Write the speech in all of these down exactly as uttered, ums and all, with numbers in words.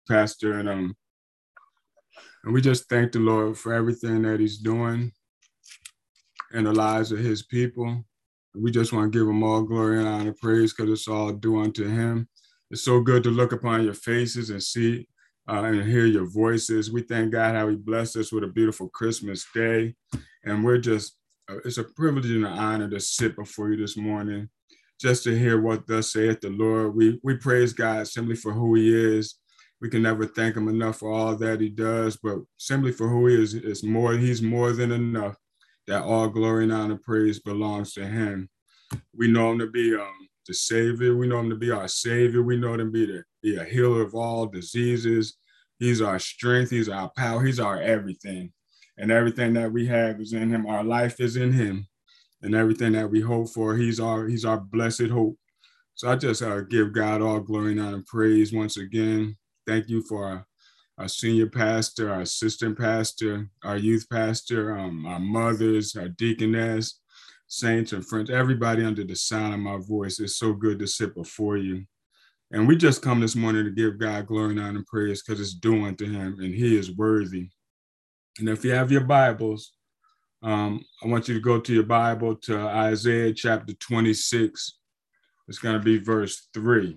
Pastor, and um, and we just thank the Lord for everything that He's doing in the lives of His people. We just want to give Him all glory and honor, praise, because it's all due unto Him. It's so good to look upon your faces and see uh, and hear your voices. We thank God how He blessed us with a beautiful Christmas day, and we're just uh, it's a privilege and an honor to sit before you this morning, just to hear what thus saith the Lord. We we praise God simply for who He is. We can never thank Him enough for all that He does, but simply for who He is, is more. He's more than enough. That all glory and honor, praise belongs to Him. We know Him to be um, the Savior. We know Him to be our Savior. We know Him to be, the, be a healer of all diseases. He's our strength. He's our power. He's our everything. And everything that we have is in Him. Our life is in Him. And everything that we hope for, He's our He's our blessed hope. So I just uh, give God all glory and honor and praise once again. Thank you for our, our senior pastor, our assistant pastor, our youth pastor, um, our mothers, our deaconess, saints and friends, everybody under the sound of my voice. It's so good to sit before you. And we just come this morning to give God glory and honor and praise because it's due unto Him and He is worthy. And if you have your Bibles, um, I want you to go to your Bible to Isaiah chapter twenty-six. It's going to be verse three.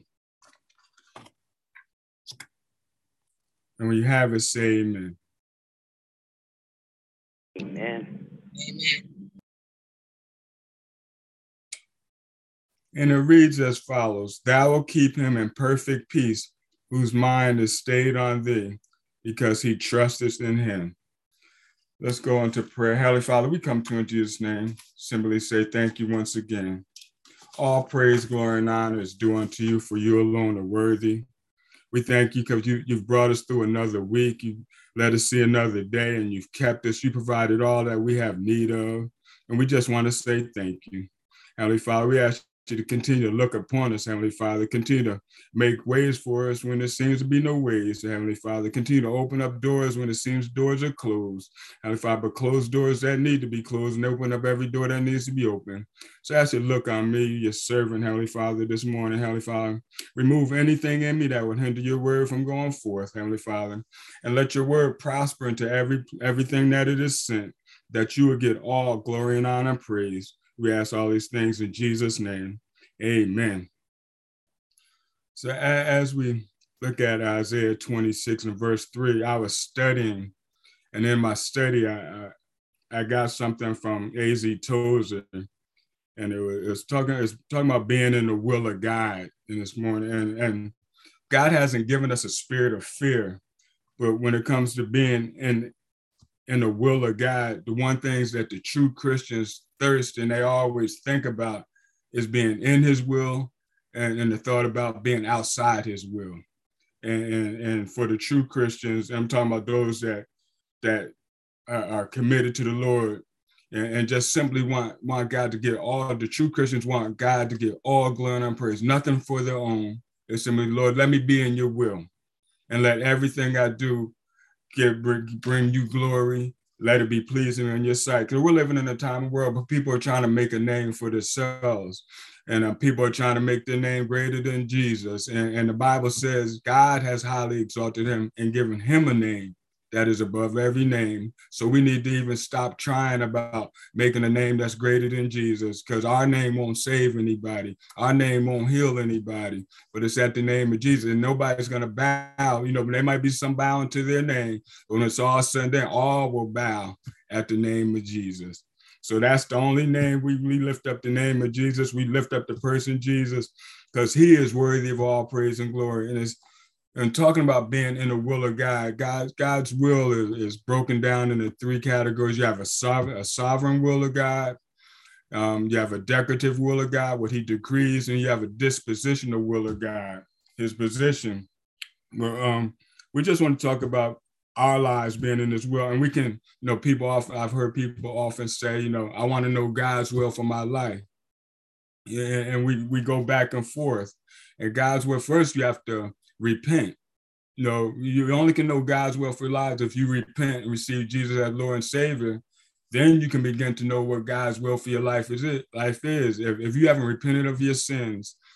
And when you have it, say amen. Amen. Amen. And it reads as follows: Thou will keep him in perfect peace, whose mind is stayed on thee, because he trusteth in him. Let's go into prayer. Heavenly Father, we come to you in Jesus' name. Simply say thank you once again. All praise, glory, and honor is due unto you, for you alone are worthy. We thank you because you, you've brought us through another week. You let us see another day, and you've kept us. You provided all that we have need of. And we just want to say thank you. Heavenly Father, we ask you to continue to look upon us, Heavenly Father. Continue to make ways for us when there seems to be no ways, Heavenly Father. Continue to open up doors when it seems doors are closed, Heavenly Father, but close doors that need to be closed and open up every door that needs to be open. So I ask you to look on me, your servant, Heavenly Father, this morning, Heavenly Father. Remove anything in me that would hinder your word from going forth, Heavenly Father, and let your word prosper into every everything that it is sent, that you would get all glory and honor and praise. We ask all these things in Jesus' name. Amen. So as we look at Isaiah twenty-six and verse three, I was studying, and in my study, I, I, I got something from A Z Tozer, and it was, it was talking it was talking about being in the will of God in this morning. And, and God hasn't given us a spirit of fear, but when it comes to being in in the will of God, the one things that the true Christians thirst and they always think about is being in His will, and, and the thought about being outside His will. And, and, and for the true Christians, I'm talking about those that that are, are committed to the Lord and, and just simply want, want God to get all, the true Christians want God to get all glory and praise, nothing for their own. It's simply, Lord, let me be in your will and let everything I do Get, bring, bring you glory, let it be pleasing in your sight. Because we're living in a time and world, but people are trying to make a name for themselves. And uh, people are trying to make their name greater than Jesus. And, and the Bible says God has highly exalted him and given him a name that is above every name. So we need to even stop trying about making a name that's greater than Jesus, because our name won't save anybody. Our name won't heal anybody, but it's at the name of Jesus. And nobody's going to bow. You know, there might be some bowing to their name, but when it's all said and done, all will bow at the name of Jesus. So that's the only name we, we lift up, the name of Jesus. We lift up the person Jesus, because he is worthy of all praise and glory. And it's And talking about being in the will of God, God God's will is, is broken down into three categories. You have a sovereign, a sovereign will of God. Um, you have a decorative will of God, what he decrees, and you have a dispositional will of God, his position. But um, we just want to talk about our lives being in this will. And we can, you know, people often, I've heard people often say, you know, I want to know God's will for my life. Yeah, and we, we go back and forth. And God's will, first you have to repent. You know, you only can know God's will for your lives if you repent and receive Jesus as Lord and Savior. Then you can begin to know what God's will for your life is. It life is. If, if you haven't repented of your sins,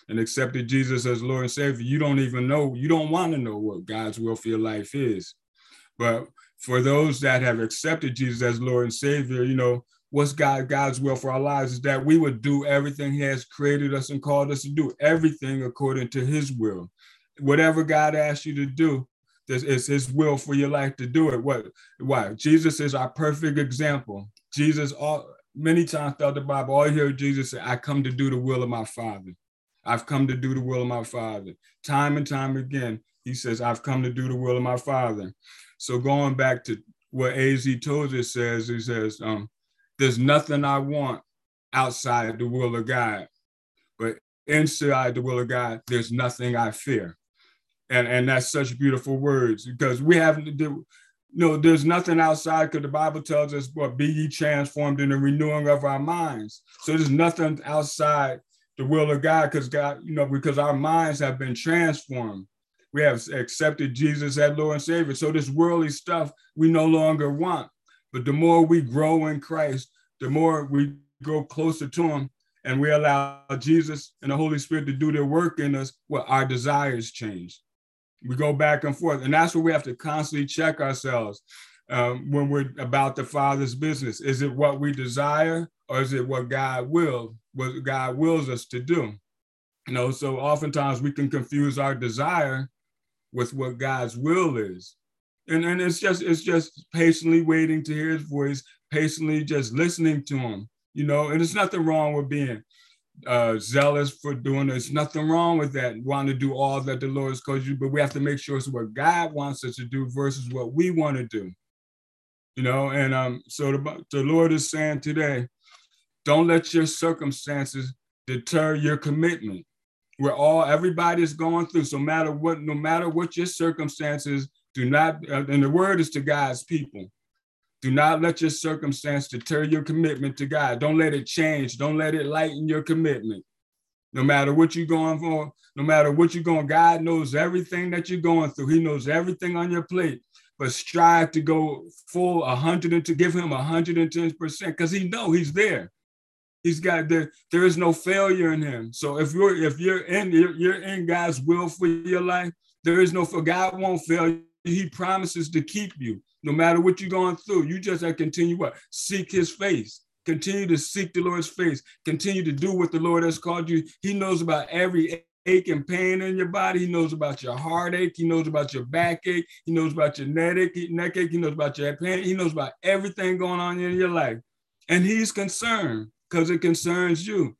and accepted Jesus as Lord and Savior, you don't even know, you don't want to know what God's will for your life is. But for those that have accepted Jesus as Lord and Savior, you know, what's God, God's will for our lives is that we would do everything he has created us and called us to do, everything according to his will. Whatever God asks you to do, this is his will for your life to do it. What? Why? Jesus is our perfect example. Jesus, all many times throughout the Bible, all you hear Jesus say, I come to do the will of my Father. I've come to do the will of my Father. Time and time again, he says, I've come to do the will of my Father. So going back to what A Z Tozer says, he says, um, there's nothing I want outside the will of God, but inside the will of God, there's nothing I fear. And, and that's such beautiful words, because we have, you know, there's nothing outside, because the Bible tells us, what, be ye transformed in the renewing of our minds. So there's nothing outside the will of God, because God, you know, because our minds have been transformed. We have accepted Jesus as Lord and Savior. So this worldly stuff we no longer want. But the more we grow in Christ, the more we grow closer to him, and we allow Jesus and the Holy Spirit to do their work in us, well, our desires change. We go back and forth. And that's where we have to constantly check ourselves um, when we're about the Father's business. Is it what we desire, or is it what God will, what God wills us to do? You know, so oftentimes we can confuse our desire with what God's will is. And, and it's just it's just patiently waiting to hear his voice, patiently just listening to him, you know, and there's nothing wrong with being uh, zealous for doing it. There's nothing wrong with that, wanting to do all that the Lord has called you, but we have to make sure it's what God wants us to do versus what we want to do, you know. And um, so the, the Lord is saying today, don't let your circumstances deter your commitment. We're all, everybody's going through, so matter what, no matter what your circumstances, do not, uh, and the word is to God's people, do not let your circumstance deter your commitment to God. Don't let it change. Don't let it lighten your commitment. No matter what you're going for, no matter what you're going, God knows everything that you're going through. He knows everything on your plate, but strive to go full one hundred and to give him one hundred ten percent, because he knows he's there. He's got there. There is no failure in him. So if you're if you're in you're, you're in God's will for your life, there is no fail. God won't fail you. He promises to keep you no matter what you're going through. You just have to continue what? Seek his face. Continue to seek the Lord's face. Continue to do what the Lord has called you. He knows about every ache and pain in your body. He knows about your heartache. He knows about your backache. He knows about your neck ache. Neck ache. He knows about your pain. He knows about everything going on in your life. And he's concerned because it concerns you.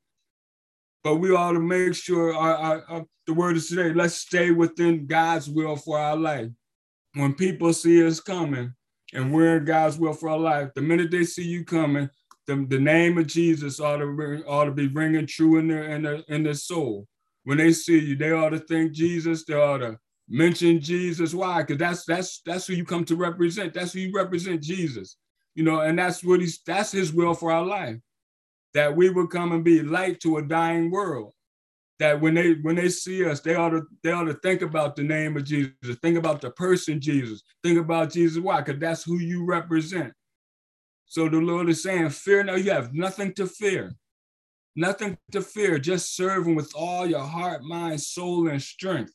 But we ought to make sure our, our, our, the word is today, let's stay within God's will for our life. When people see us coming and we're in God's will for our life, the minute they see you coming, the, the name of Jesus ought to, ought to be ringing true in their, in, their, in their soul. When they see you, they ought to think Jesus, they ought to mention Jesus. Why? Because that's that's that's who you come to represent. That's who you represent, Jesus. You know, and that's what he's that's his will for our life. That we would come and be light to a dying world. That when they when they see us, they ought to they ought to think about the name of Jesus, think about the person Jesus, think about Jesus. Why? Because that's who you represent. So the Lord is saying, fear no, you have nothing to fear. Nothing to fear. Just serve him with all your heart, mind, soul, and strength.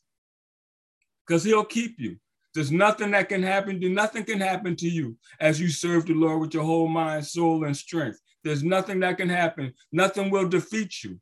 Because he'll keep you. There's nothing that can happen to you. Nothing can happen to you as you serve the Lord with your whole mind, soul, and strength. There's nothing that can happen. Nothing will defeat you.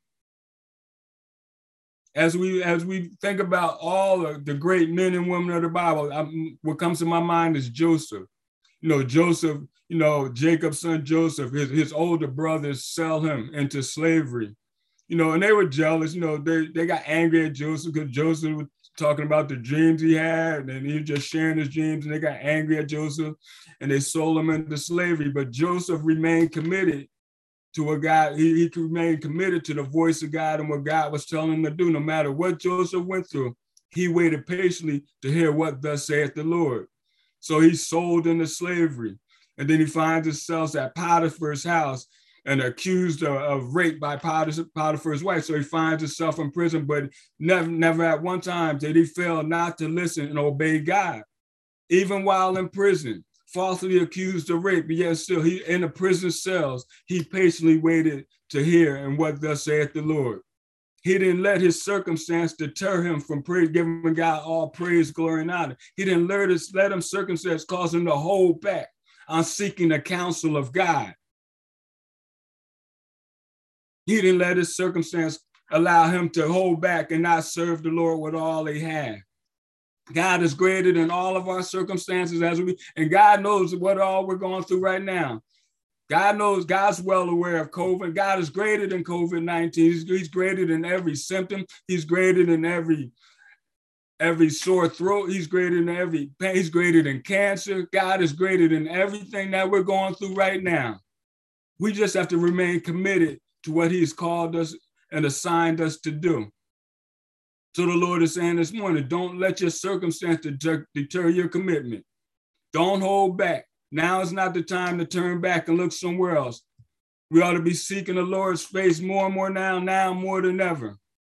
As we as we think about all of the great men and women of the Bible, I, what comes to my mind is Joseph. You know, Joseph, you know, Jacob's son Joseph, his, his older brothers sell him into slavery. You know, and they were jealous. You know, they, they got angry at Joseph because Joseph was talking about the dreams he had, and he was just sharing his dreams, and they got angry at Joseph, and they sold him into slavery. But Joseph remained committed to what God, he, he remained committed to the voice of God and what God was telling him to do. No matter what Joseph went through, he waited patiently to hear what thus saith the Lord. So he's sold into slavery. And then he finds himself at Potiphar's house and accused of, of rape by Potiphar's wife. So he finds himself in prison, but never, never at one time did he fail not to listen and obey God. Even while in prison, falsely accused of rape, but yet still he in the prison cells, he patiently waited to hear and what thus saith the Lord. He didn't let his circumstance deter him from praise, giving God all praise, glory, and honor. He didn't let his let him circumstance cause him to hold back on seeking the counsel of God. He didn't let his circumstance allow him to hold back and not serve the Lord with all he had. God is greater than all of our circumstances as we, and God knows what all we're going through right now. God knows, God's well aware of COVID. God is greater than COVID nineteen. He's, he's greater than every symptom. He's greater than every, every sore throat. He's greater than every pain. He's greater than cancer. God is greater than everything that we're going through right now. We just have to remain committed to what he's called us and assigned us to do. So the Lord is saying this morning, don't let your circumstance deter, deter your commitment. Don't hold back. Now is not the time to turn back and look somewhere else. We ought to be seeking the Lord's face more and more now, now more than ever.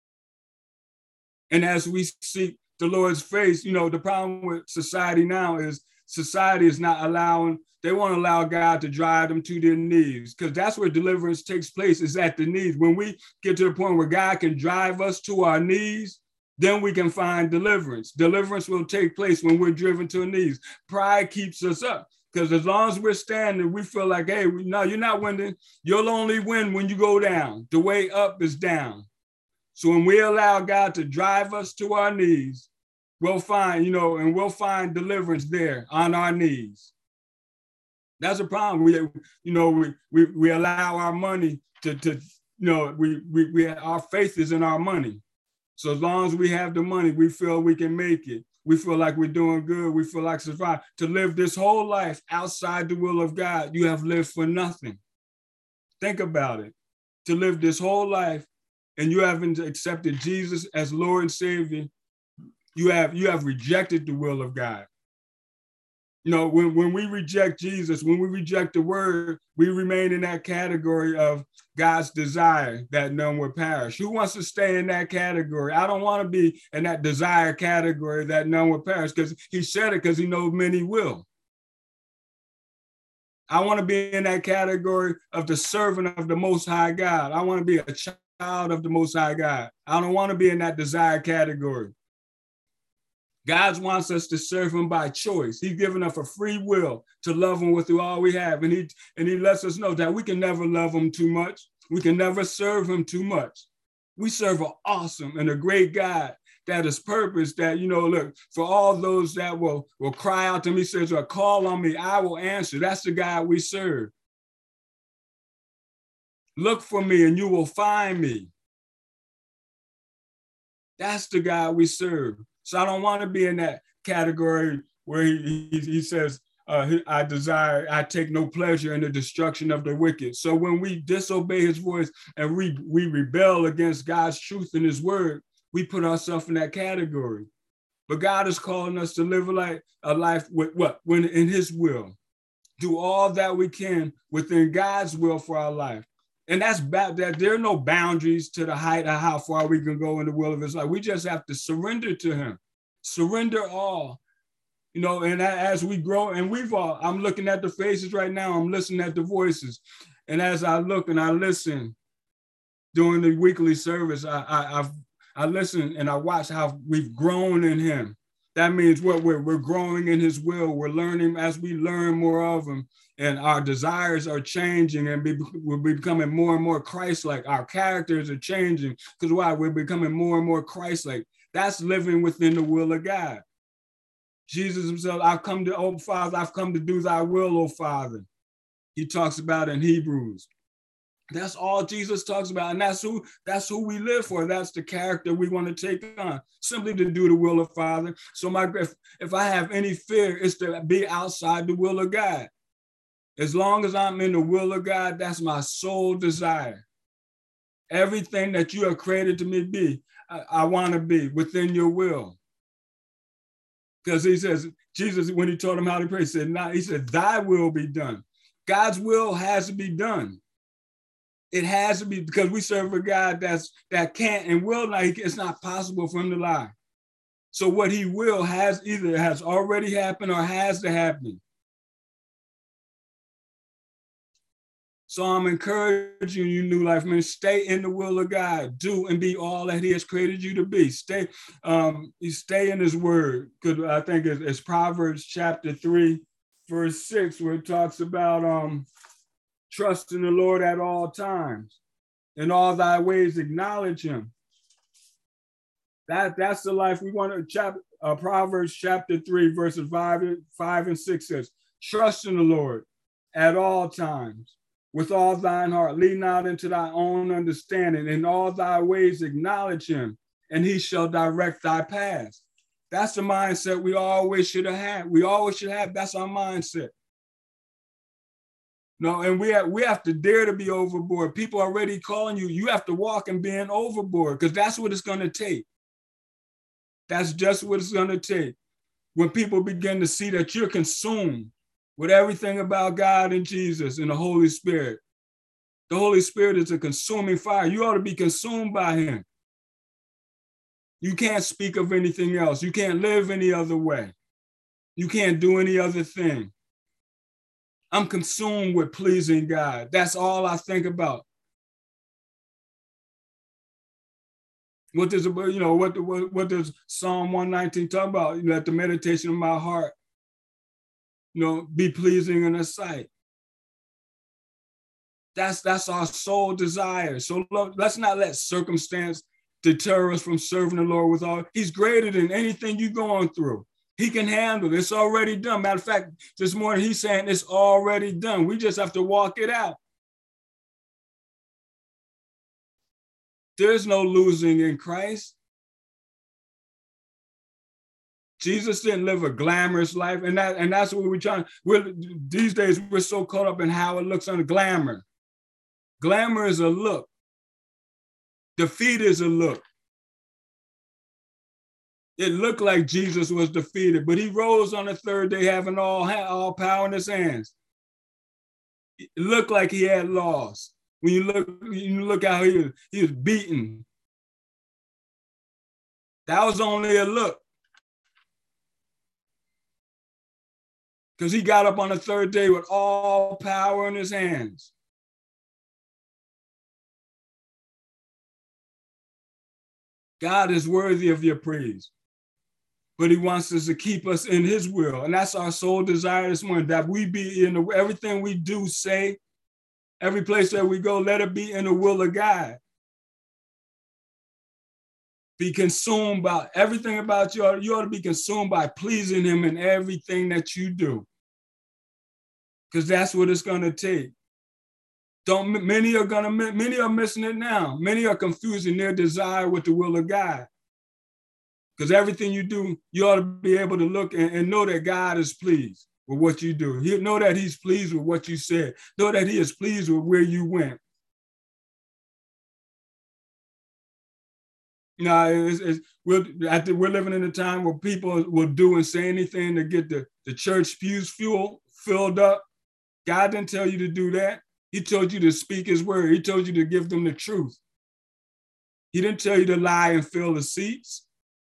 And as we seek the Lord's face, you know, the problem with society now is society is not allowing, they won't allow God to drive them to their knees, because that's where deliverance takes place, is at the knees. When we get to the point where God can drive us to our knees, then we can find deliverance. Deliverance will take place when we're driven to our knees. Pride keeps us up. Because as long as we're standing, we feel like, hey, no, you're not winning. You'll only win when you go down. The way up is down. So when we allow God to drive us to our knees, we'll find, you know, and we'll find deliverance there on our knees. That's a problem. We, you know, we we, we allow our money to, to, you know, we, we, we our faith is in our money. So as long as we have the money, we feel we can make it. We feel like we're doing good. We feel like survive. To live this whole life outside the will of God, you have lived for nothing. Think about it. To live this whole life and you haven't accepted Jesus as Lord and Savior, you have, you have rejected the will of God. You know, when, when we reject Jesus, when we reject the word, we remain in that category of God's desire that none would perish. Who wants to stay in that category? I don't want to be in that desire category that none would perish, because he said it because he knows many will. I want to be in that category of the servant of the Most High God. I want to be a child of the Most High God. I don't want to be in that desire category. God wants us to serve him by choice. He's given us a free will to love him with all we have. And he, and he lets us know that we can never love him too much. We can never serve him too much. We serve an awesome and a great God that is purpose that, you know, look, for all those that will, will cry out to me, says, or call on me, I will answer. That's the God we serve. Look for me and you will find me. That's the God we serve. So I don't want to be in that category where he, he, he says, uh, I desire, I take no pleasure in the destruction of the wicked. So when we disobey his voice and we, we rebel against God's truth and his word, we put ourselves in that category. But God is calling us to live a life, a life with what? When in his will. Do all that we can within God's will for our life. And that's bad, that there are no boundaries to the height of how far we can go in the will of his life. We just have to surrender to him, surrender all, you know, and as we grow, and we've all, I'm looking at the faces right now, I'm listening at the voices. And as I look and I listen during the weekly service, I, I, I've, I listen and I watch how we've grown in him. That means what we're, we're growing in his will. We're learning as we learn more of him, and our desires are changing, and be, we're becoming more and more Christ-like. Our characters are changing because why? We're becoming more and more Christ-like. That's living within the will of God. Jesus himself, I've come to, oh Father, I've come to do thy will, oh Father. He talks about in Hebrews. That's all Jesus talks about. And that's who, that's who we live for. That's the character we want to take on, simply to do the will of Father. So my, if, if I have any fear, it's to be outside the will of God. As long as I'm in the will of God, that's my sole desire. Everything that you have created to me be, I, I want to be within your will. Because he says, Jesus, when he told him how to pray, he said, nah, he said, thy will be done. God's will has to be done. It has to be, because we serve a God that's that can't and will not, it's not possible for him to lie. So what he will has either has already happened or has to happen. So I'm encouraging you, New Life men, stay in the will of God. Do and be all that he has created you to be. Stay, um, stay in his word. Because I think it's, it's Proverbs chapter three, verse six, where it talks about um, trust in the Lord at all times. In all thy ways acknowledge him. That, that's the life we want to, chapter, uh, Proverbs chapter three, verses five, five and six says, trust in the Lord at all times. With all thine heart, lean not into thy own understanding. In all thy ways acknowledge him, and he shall direct thy paths. That's the mindset we always should have had. We always should have. That's our mindset. No, and we have, we have to dare to be overboard. People are already calling you. You have to walk and being overboard, because that's what it's going to take. That's just what it's going to take. When people begin to see that you're consumed with everything about God and Jesus and the Holy Spirit. The Holy Spirit is a consuming fire. You ought to be consumed by him. You can't speak of anything else. You can't live any other way. You can't do any other thing. I'm consumed with pleasing God. That's all I think about. What does, you know, what, what, what does Psalm one nineteen talk about? You know, let the meditation of my heart, you know, be pleasing in his sight. That's, that's our soul desire. So look, let's not let circumstance deter us from serving the Lord with all. He's greater than anything you're going through. He can handle it. It's already done. Matter of fact, this morning he's saying it's already done. We just have to walk it out. There's no losing in Christ. Jesus didn't live a glamorous life, and that and that's what we're trying. We're, these days, we're so caught up in how it looks on the glamour. Glamour is a look. Defeat is a look. It looked like Jesus was defeated, but he rose on the third day having all, all power in his hands. It looked like he had lost. When you look, you look how he was, he was beaten. That was only a look. Because he got up on the third day with all power in his hands. God is worthy of your praise, but he wants us to keep us in his will. And that's our sole desire this morning, that we be in the, everything we do, say, every place that we go, let it be in the will of God. Be consumed by everything about you. You ought to be consumed by pleasing him in everything that you do. Because that's what it's going to take. Don't, many are gonna, many are missing it now. Many are confusing their desire with the will of God. Because everything you do, you ought to be able to look and, and know that God is pleased with what you do. He, know that he's pleased with what you said. Know that he is pleased with where you went. You know, it's, it's, we're, we're living in a time where people will do and say anything to get the, the church pews fuel filled up. God didn't tell you to do that. He told you to speak his word. He told you to give them the truth. He didn't tell you to lie and fill the seats.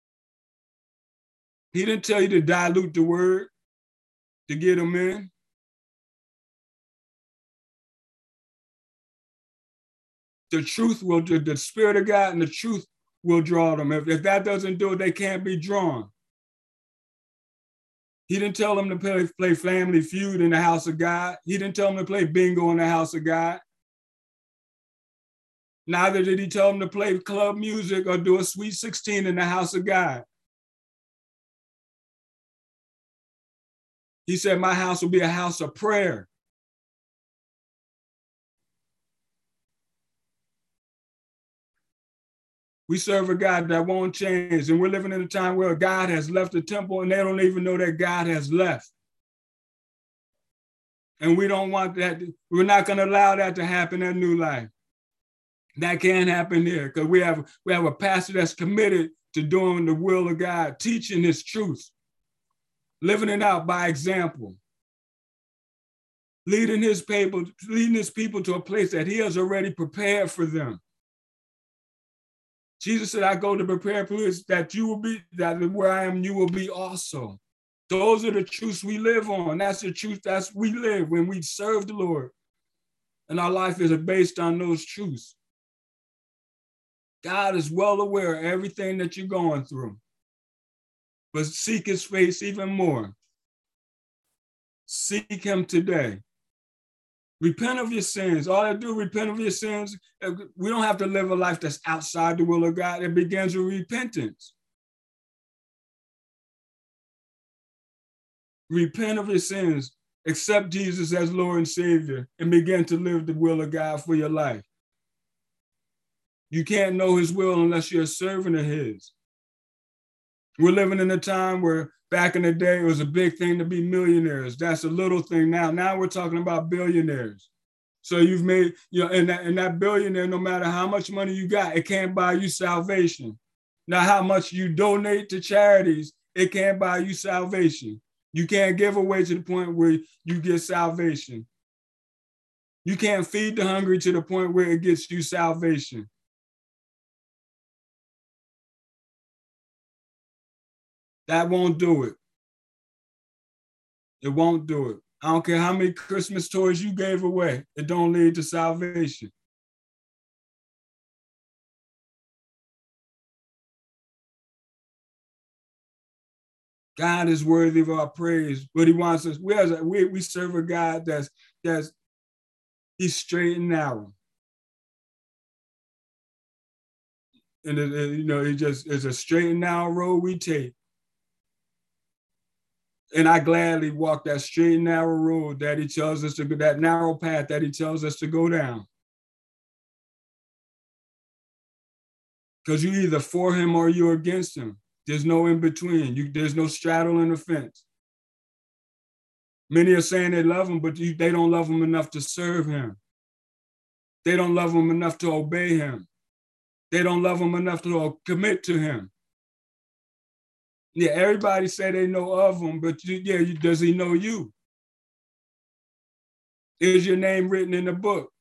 He didn't tell you to dilute the word to get them in. The truth will, the Spirit of God and the truth will draw them. If, if that doesn't do it, they can't be drawn. He didn't tell them to play, play Family Feud in the house of God. He didn't tell them to play bingo in the house of God. Neither did he tell them to play club music or do a Sweet sixteen in the house of God. He said, my house will be a house of prayer. We serve a God that won't change, and we're living in a time where God has left the temple and they don't even know that God has left. And we don't want that. We're not going to allow that to happen in New Life. That can't happen here, because we have, we have a pastor that's committed to doing the will of God, teaching his truth, living it out by example, leading his people, leading his people to a place that he has already prepared for them. Jesus said, I go to prepare a place that you will be, that where I am, you will be also. Those are the truths we live on. That's the truth that's we live when we serve the Lord. And our life is based on those truths. God is well aware of everything that you're going through. But seek his face even more. Seek him today. Repent of your sins. All I do, repent of your sins. We don't have to live a life that's outside the will of God. It begins with repentance. Repent of your sins. Accept Jesus as Lord and Savior and begin to live the will of God for your life. You can't know his will unless you're a servant of his. We're living in a time where back in the day, it was a big thing to be millionaires. That's a little thing now. Now we're talking about billionaires. So you've made, you know, and that, and that billionaire, no matter how much money you got, it can't buy you salvation. Now, how much you donate to charities, it can't buy you salvation. You can't give away to the point where you get salvation. You can't feed the hungry to the point where it gets you salvation. That won't do it. It won't do it. I don't care how many Christmas toys you gave away. It don't lead to salvation. God is worthy of our praise, but he wants us, we, as a, we, we serve a God that's, that's he's straight and narrow. And it, it, you know, it just is a straight and narrow road we take. And I gladly walk that straight and narrow road that he tells us to go, that narrow path that he tells us to go down. Because you're either for him or you're against him. There's no in between. You, there's no straddling the fence. Many are saying they love him, but you, they don't love him enough to serve him. They don't love him enough to obey him. They don't love him enough to commit to him. Yeah, everybody say they know of him, but you, yeah, you, does he know you? Is your name written in the book?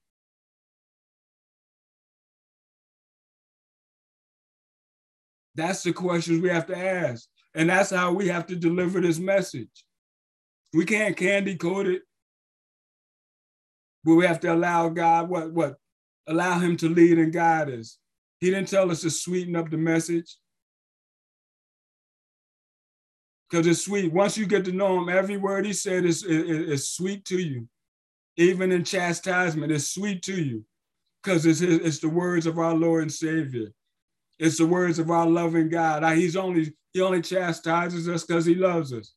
That's the questions we have to ask. And that's how we have to deliver this message. We can't candy coat it, but we have to allow God, what, what? Allow him to lead and guide us. He didn't tell us to sweeten up the message. Because it's sweet. Once you get to know him, every word he said is, is, is sweet to you. Even in chastisement, it's sweet to you. Because it's, it's the words of our Lord and Savior. It's the words of our loving God. He's only, he only chastises us because he loves us.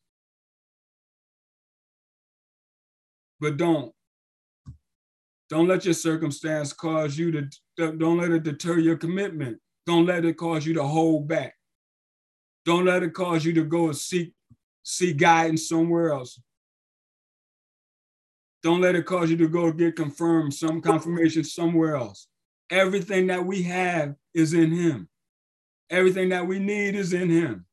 But don't. Don't let your circumstance cause you to, don't let it deter your commitment. Don't let it cause you to hold back. Don't let it cause you to go and seek, seek guidance somewhere else. Don't let it cause you to go get confirmed, some confirmation somewhere else. Everything that we have is in him. Everything that we need is in him.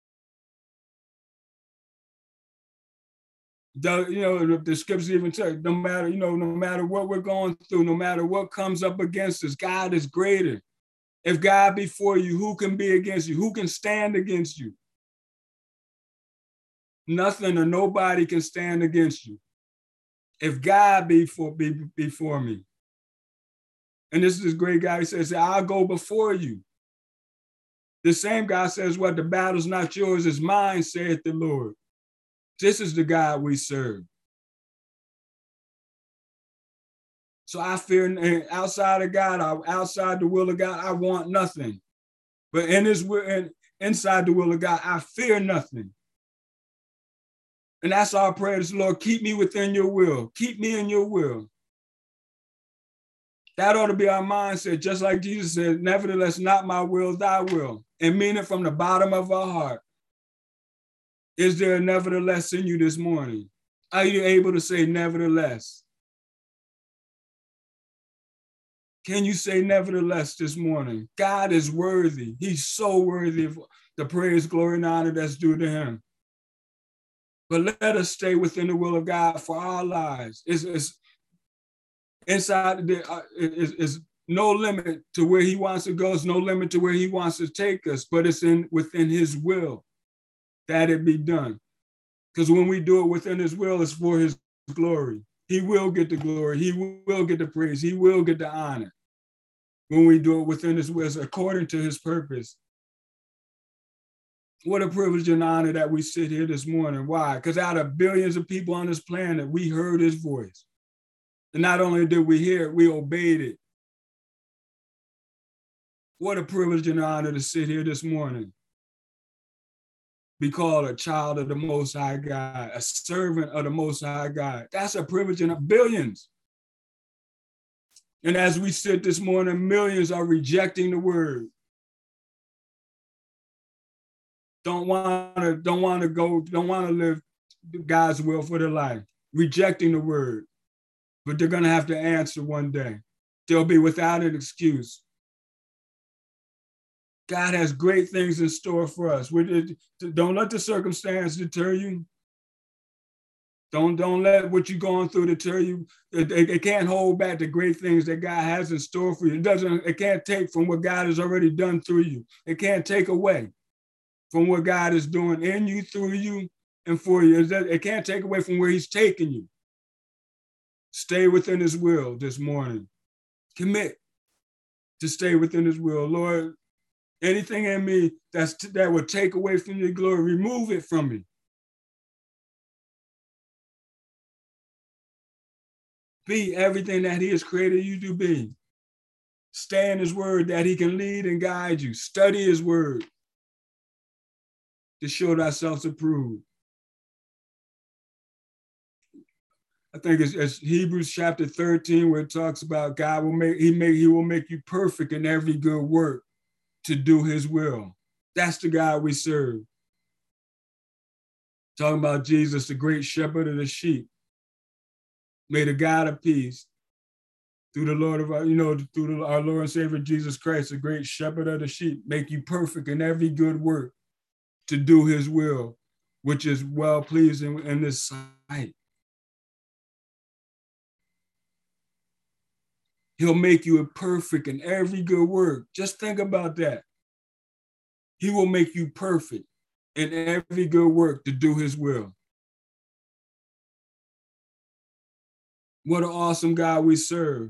The, you know, the scriptures even tell, no matter, you know, no matter what we're going through, no matter what comes up against us, God is greater. If God be for you, who can be against you? Who can stand against you? Nothing or nobody can stand against you. If God be for, be before me. And this is this great guy, he says, I'll go before you. The same God says, what, the battle's not yours, it's mine, saith the Lord. This is the God we serve. So I fear, outside of God, outside the will of God, I want nothing. But in his will, inside the will of God, I fear nothing. And that's our prayer, Lord, keep me within your will. Keep me in your will. That ought to be our mindset, just like Jesus said, nevertheless, not my will, thy will. And mean it from the bottom of our heart. Is there a nevertheless in you this morning? Are you able to say nevertheless? Can you say nevertheless this morning? God is worthy. He's so worthy of the praise, glory, and honor that's due to him. But let us stay within the will of God for our lives. It's, it's inside, the, uh, is, is no limit to where he wants to go. It's no limit to where he wants to take us, but it's in within his will that it be done. Because when we do it within his will, it's for his glory. He will get the glory. He will get the praise. He will get the honor when we do it within his will, according to his purpose. What a privilege and honor that we sit here this morning. Why? Because out of billions of people on this planet, we heard his voice. And not only did we hear it, we obeyed it. What a privilege and honor to sit here this morning. Be called a child of the Most High God, a servant of the Most High God. That's a privilege in billions. And as we sit this morning, millions are rejecting the word. Don't want to, don't want to go, don't want to live God's will for their life, rejecting the word. But they're going to have to answer one day. They'll be without an excuse. God has great things in store for us. Don't let the circumstance deter you. Don't, don't let what you're going through deter you. It, it, it can't hold back the great things that God has in store for you. It doesn't, it can't take from what God has already done through you. It can't take away from what God is doing in you, through you, and for you. It can't take away from where he's taking you. Stay within his will this morning. Commit to stay within his will. Lord, anything in me that's, that will take away from your glory, remove it from me. Be everything that he has created you to be. Stay in his word that he can lead and guide you. Study his word to show thyself approved. I think it's, it's Hebrews chapter thirteen, where it talks about God will make, he make, he will make you perfect in every good work to do his will. That's the God we serve. Talking about Jesus, the great shepherd of the sheep. May the God of peace, through the Lord of our, you know, through the, our Lord and Savior Jesus Christ, the great shepherd of the sheep, make you perfect in every good work to do his will, which is well pleasing in his sight. He'll make you perfect in every good work. Just think about that. He will make you perfect in every good work to do his will. What an awesome God we serve.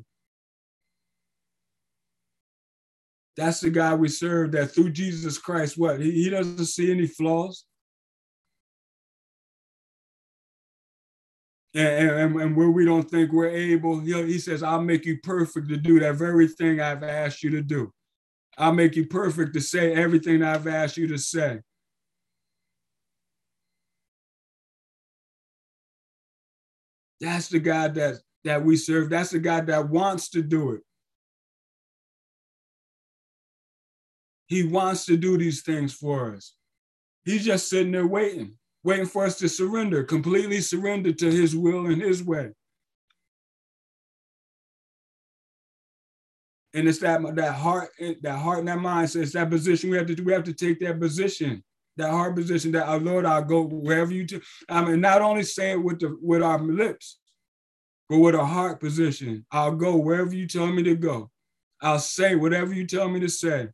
That's the God we serve, that through Jesus Christ, what? He, he doesn't see any flaws. And, and, and where we don't think we're able, he, he says, I'll make you perfect to do that very thing I've asked you to do. I'll make you perfect to say everything I've asked you to say. That's the God that, that we serve. That's the God that wants to do it. He wants to do these things for us. He's just sitting there waiting, waiting for us to surrender, completely surrender to his will and his way. And it's that, that heart, that heart and that mind says that position we have to do. We have to take that position, that heart position, that our Lord, I'll go wherever you do. I mean, not only say it with the with our lips, but with a heart position. I'll go wherever you tell me to go. I'll say whatever you tell me to say.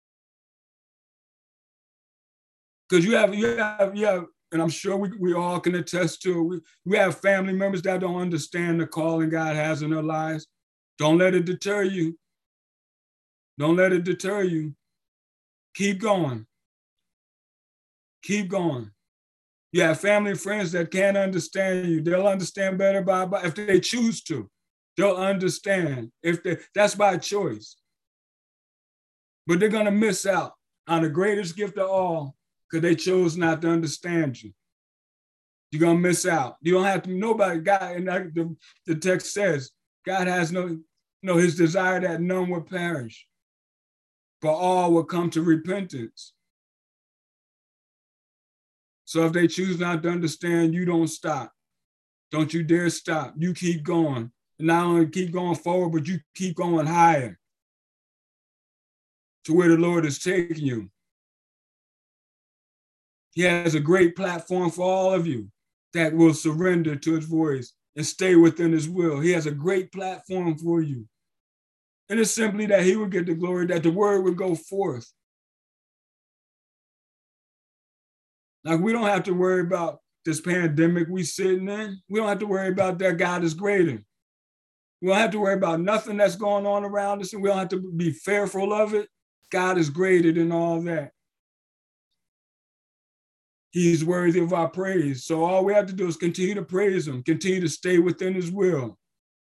Because you have, you have, you have, and I'm sure we, we all can attest to it. We, we have family members that don't understand the calling God has in their lives. Don't let it deter you. Don't let it deter you. Keep going. Keep going. You have family and friends that can't understand you. They'll understand better by, by if they choose to. They'll understand if they, that's by choice. But they're gonna miss out on the greatest gift of all because they chose not to understand you. You're gonna miss out. You don't have to, nobody, God, and the, the text says, God has no, no, his desire that none would perish, but all will come to repentance. So if they choose not to understand, you don't stop. Don't you dare stop. You keep going. And not only keep going forward, but you keep going higher to where the Lord is taking you. He has a great platform for all of you that will surrender to his voice and stay within his will. He has a great platform for you. And it's simply that he would get the glory, that the word would go forth. Like we don't have to worry about this pandemic we sitting in, we don't have to worry about that. God is greater. We don't have to worry about nothing that's going on around us, and we don't have to be fearful of it. God is greater than all that. He's worthy of our praise. So all we have to do is continue to praise him, continue to stay within his will.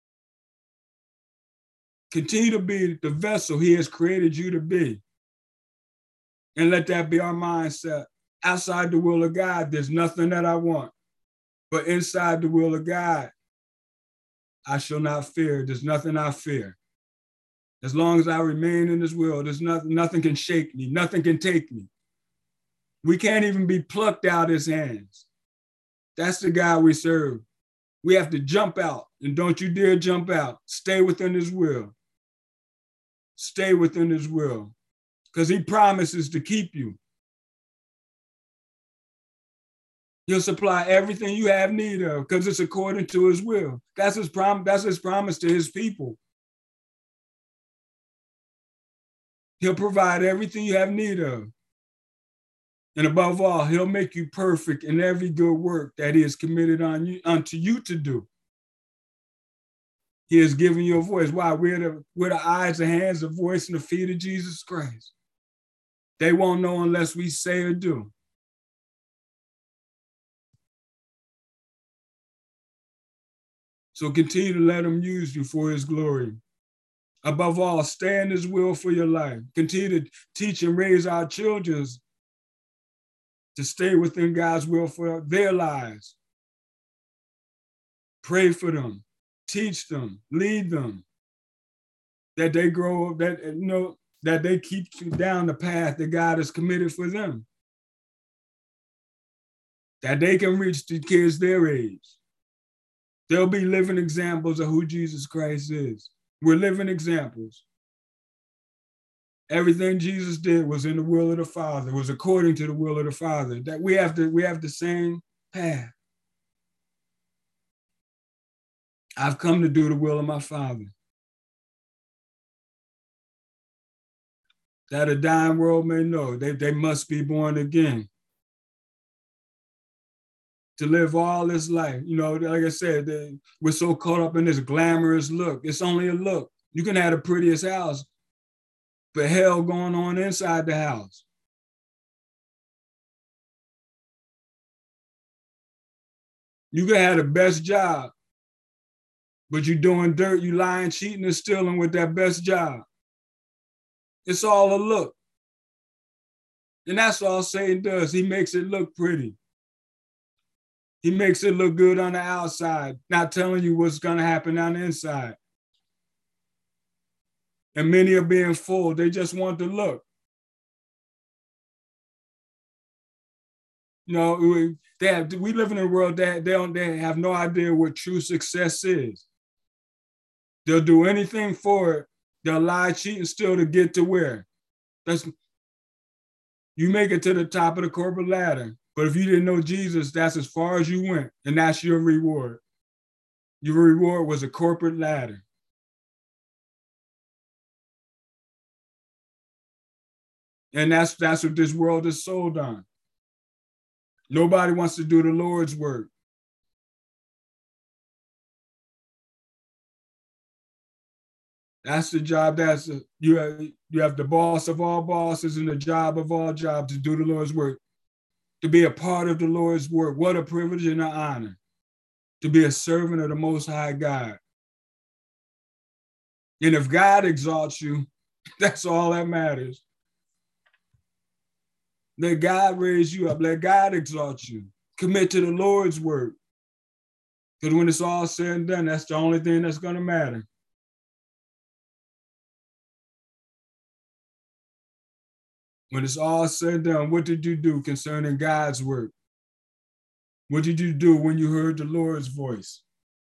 Continue to be the vessel he has created you to be. And let that be our mindset. Outside the will of God, there's nothing that I want. But inside the will of God, I shall not fear. There's nothing I fear. As long as I remain in his will, there's nothing, nothing can shake me. Nothing can take me. We can't even be plucked out his hands. That's the God we serve. We have to jump out, and don't you dare jump out. Stay within his will. Stay within his will, because he promises to keep you. He'll supply everything you have need of, because it's according to his will. That's his prom- that's his promise to his people. He'll provide everything you have need of. And above all, he'll make you perfect in every good work that he has committed on you, unto you to do. He has given you a voice. Why? We're the, we're the eyes, the hands, the voice, and the feet of Jesus Christ. They won't know unless we say or do. So continue to let him use you for his glory. Above all, stay in his will for your life. Continue to teach and raise our children to stay within God's will for their lives. Pray for them, teach them, lead them, that they grow up, that, you know, that they keep down the path that God has committed for them, that they can reach the kids their age. They'll be living examples of who Jesus Christ is. We're living examples. Everything Jesus did was in the will of the Father, was according to the will of the Father. That we have to, we have the same path. I've come to do the will of my Father. That a dying world may know they, they must be born again. To live all this life, you know, like I said, they, we're so caught up in this glamorous look. It's only a look. You can have the prettiest house, but hell going on inside the house. You can have the best job, but you're doing dirt, you lying, cheating, and stealing with that best job. It's all a look. And that's all Satan does. He makes it look pretty. He makes it look good on the outside, not telling you what's going to happen on the inside. And many are being fooled. They just want to look. You know, we, they have, we live in a world that they don't, they have no idea what true success is. They'll do anything for it. They'll lie, cheat, and steal to get to where? That's, you make it to the top of the corporate ladder. But if you didn't know Jesus, that's as far as you went, and that's your reward. Your reward was a corporate ladder. And that's, that's what this world is sold on. Nobody wants to do the Lord's work. That's the job. That's a, you have, you have the boss of all bosses and the job of all jobs to do the Lord's work. To be a part of the Lord's work. What a privilege and an honor. To be a servant of the Most High God. And if God exalts you, that's all that matters. Let God raise you up. Let God exalt you. Commit to the Lord's work. Because when it's all said and done, that's the only thing that's going to matter. When it's all said and done, what did you do concerning God's work? What did you do when you heard the Lord's voice?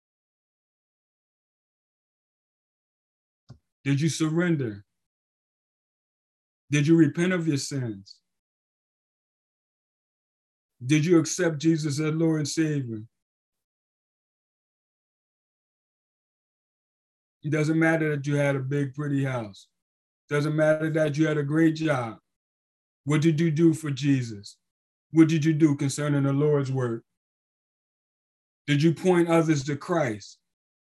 Did you surrender? Did you repent of your sins? Did you accept Jesus as Lord and Savior? It doesn't matter that you had a big, pretty house. It doesn't matter that you had a great job. What did you do for Jesus? What did you do concerning the Lord's work? Did you point others to Christ?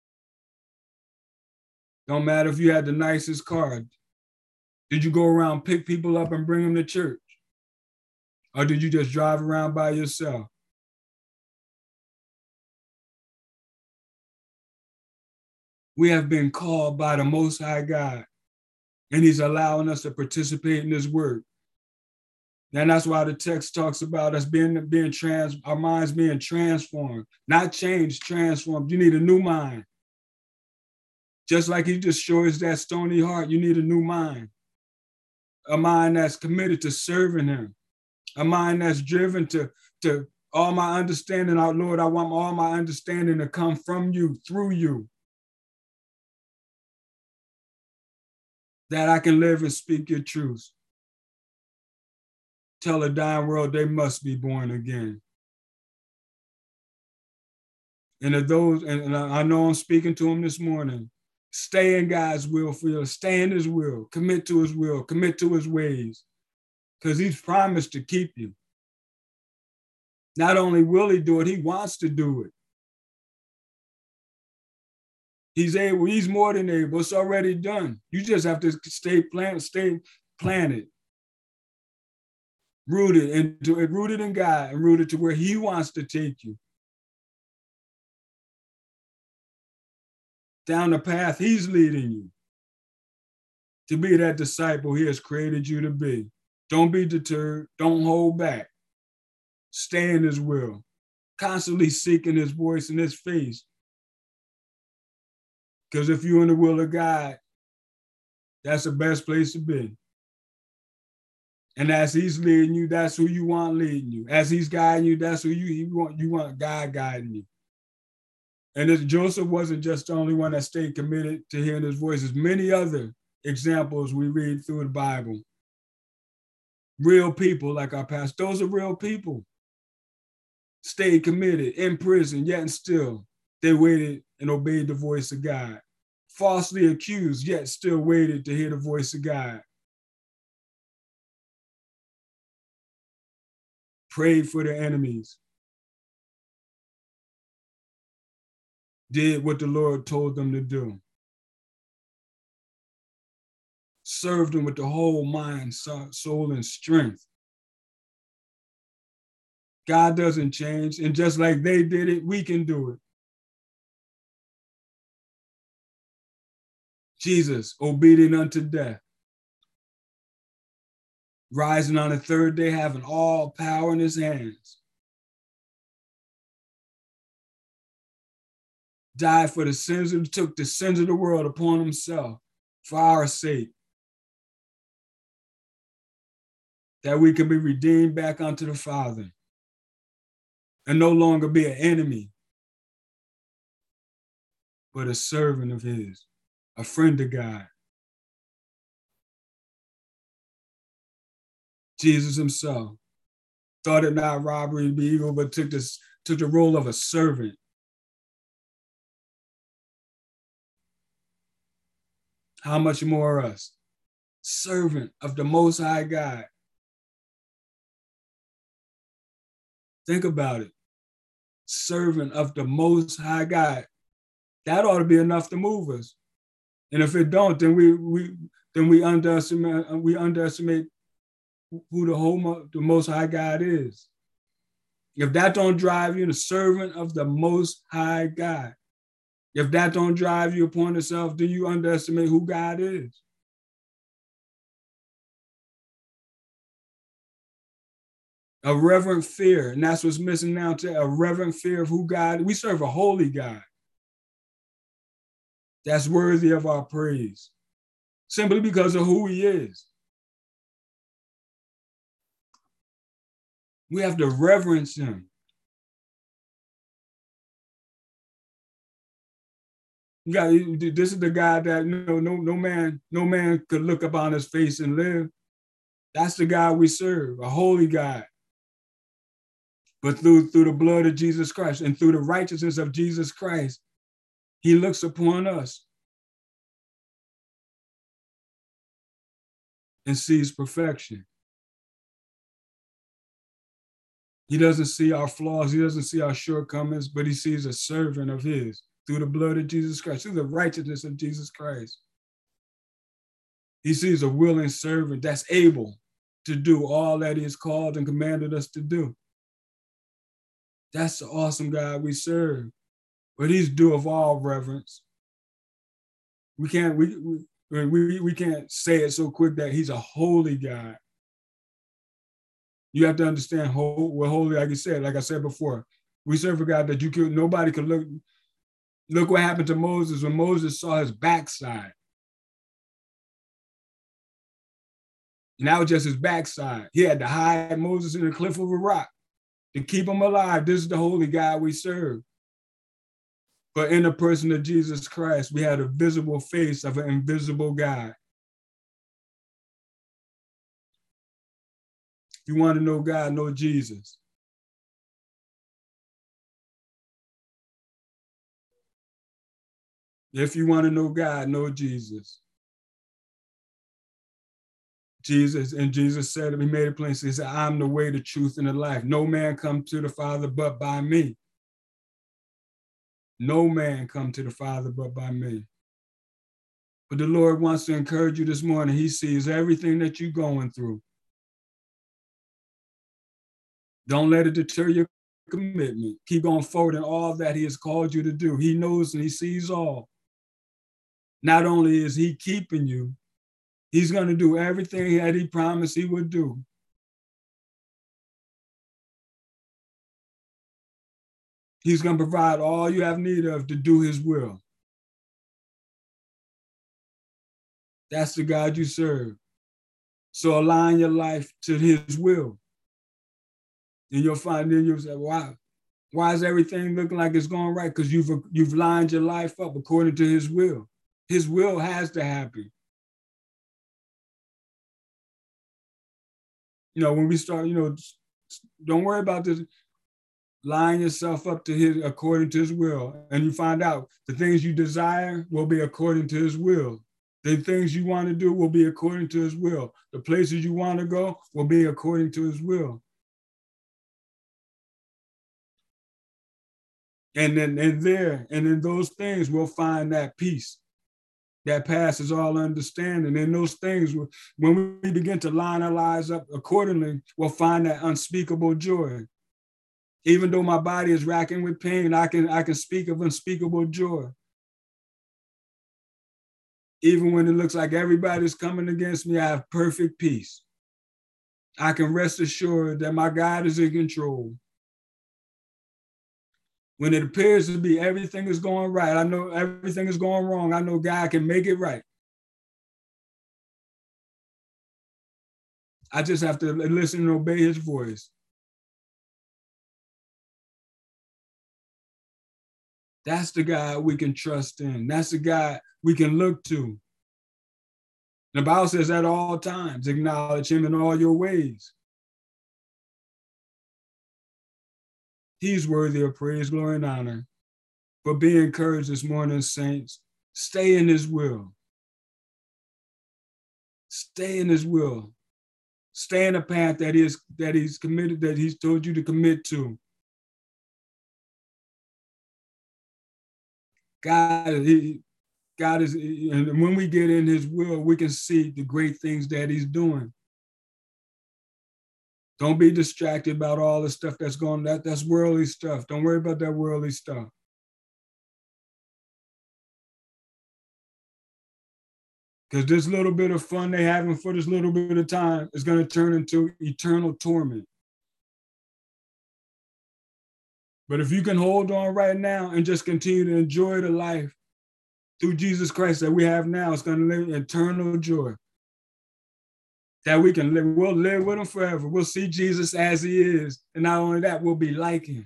Don't matter if you had the nicest car. Did you go around, pick people up and bring them to church? Or did you just drive around by yourself? We have been called by the Most High God, and he's allowing us to participate in his work. And that's why the text talks about us being, being trans, our minds being transformed, not changed, transformed. You need a new mind. Just like he destroys that stony heart, you need a new mind. A mind that's committed to serving him. A mind that's driven to, to all my understanding, our Lord, I want all my understanding to come from you, through you. That I can live and speak your truth. Tell a dying world they must be born again. And of those, and I know I'm speaking to them this morning, stay in God's will for you, stay in his will, commit to his will, commit to his ways, because he's promised to keep you. Not only will he do it, he wants to do it. He's able, he's more than able, it's already done. You just have to stay planted, stay planted, rooted, into, rooted in God and rooted to where he wants to take you. Down the path he's leading you to be that disciple he has created you to be. Don't be deterred. Don't hold back. Stay in his will. Constantly seeking his voice and his face. Because if you're in the will of God, that's the best place to be. And as he's leading you, that's who you want leading you. As he's guiding you, that's who you, you want, you want God guiding you. And if Joseph wasn't just the only one that stayed committed to hearing his voice, there's many other examples we read through the Bible. Real people like our pastor, those are real people. Stayed committed in prison, yet and still they waited and obeyed the voice of God. Falsely accused, yet still waited to hear the voice of God. Prayed for their enemies. Did what the Lord told them to do. Served them with the whole mind, soul, and strength. God doesn't change, and just like they did it, we can do it. Jesus, obedient unto death. Rising on the third day, having all power in his hands. Died for the sins, and took the sins of the world upon himself for our sake. That we can be redeemed back unto the Father and no longer be an enemy, but a servant of his, a friend of God. Jesus himself thought it not robbery to be evil, but took, this, took the role of a servant. How much more us? Servant of the Most High God. Think about it. Servant of the Most High God. That ought to be enough to move us. And if it don't, then we we then we underestimate we underestimate who the whole the Most High God is. If that don't drive you, the servant of the Most High God. If that don't drive you upon yourself, then you underestimate who God is. A reverent fear, and that's what's missing now today, a reverent fear of who God is. We serve a holy God that's worthy of our praise, simply because of who he is. We have to reverence him. You got, this is the God that no, no, no man, no man could look upon his face and live. That's the God we serve, a holy God. But through, through the blood of Jesus Christ and through the righteousness of Jesus Christ, he looks upon us and sees perfection. He doesn't see our flaws. He doesn't see our shortcomings, but he sees a servant of his through the blood of Jesus Christ, through the righteousness of Jesus Christ. He sees a willing servant that's able to do all that he has called and commanded us to do. That's the awesome God we serve. But he's due of all reverence. We can't, we, we, we, we can't say it so quick that he's a holy God. You have to understand what holy, like you said, like I said before, we serve a God that you could, nobody could look. Look what happened to Moses when Moses saw his backside. And that was just his backside. He had to hide Moses in the cliff of a rock to keep him alive. This is the holy God we serve. But in the person of Jesus Christ, we had a visible face of an invisible God. If you want to know God, know Jesus. If you want to know God, know Jesus. Jesus, and Jesus said, he made it plain, he said, I'm the way, the truth, and the life. No man come to the Father but by me. No man come to the Father but by me. But the Lord wants to encourage you this morning. He sees everything that you're going through. Don't let it deter your commitment. Keep going forward in all that he has called you to do. He knows and he sees all. Not only is he keeping you, he's going to do everything that he promised he would do. He's going to provide all you have need of to do his will. That's the God you serve. So align your life to his will. And you'll find, then you'll say, why, why is everything looking like it's going right? Because you've, you've lined your life up according to his will. His will has to happen. You know, when we start, you know, don't worry about this. Line yourself up to his, according to his will. And you find out the things you desire will be according to his will. The things you want to do will be according to his will. The places you want to go will be according to his will. And then and there, and in those things, we'll find that peace that passes all understanding. And those things, when we begin to line our lives up accordingly, we'll find that unspeakable joy. Even though my body is racking with pain, I can, I can speak of unspeakable joy. Even when it looks like everybody's coming against me, I have perfect peace. I can rest assured that my God is in control. When it appears to be everything is going right, I know everything is going wrong, I know God can make it right. I just have to listen and obey his voice. That's the God we can trust in. That's the God we can look to. The Bible says at all times, acknowledge him in all your ways. He's worthy of praise, glory, and honor. But be encouraged this morning, saints. Stay in his will. Stay in his will. Stay in the path that he is, that he's committed, that he's told you to commit to. God, he, God is, and when we get in his will, we can see the great things that he's doing. Don't be distracted about all the stuff that's going, that, that's worldly stuff. Don't worry about that worldly stuff. Because this little bit of fun they're having for this little bit of time is going to turn into eternal torment. But if you can hold on right now and just continue to enjoy the life through Jesus Christ that we have now, it's going to live eternal joy. That we can live, we'll live with him forever. We'll see Jesus as he is. And not only that, we'll be like him.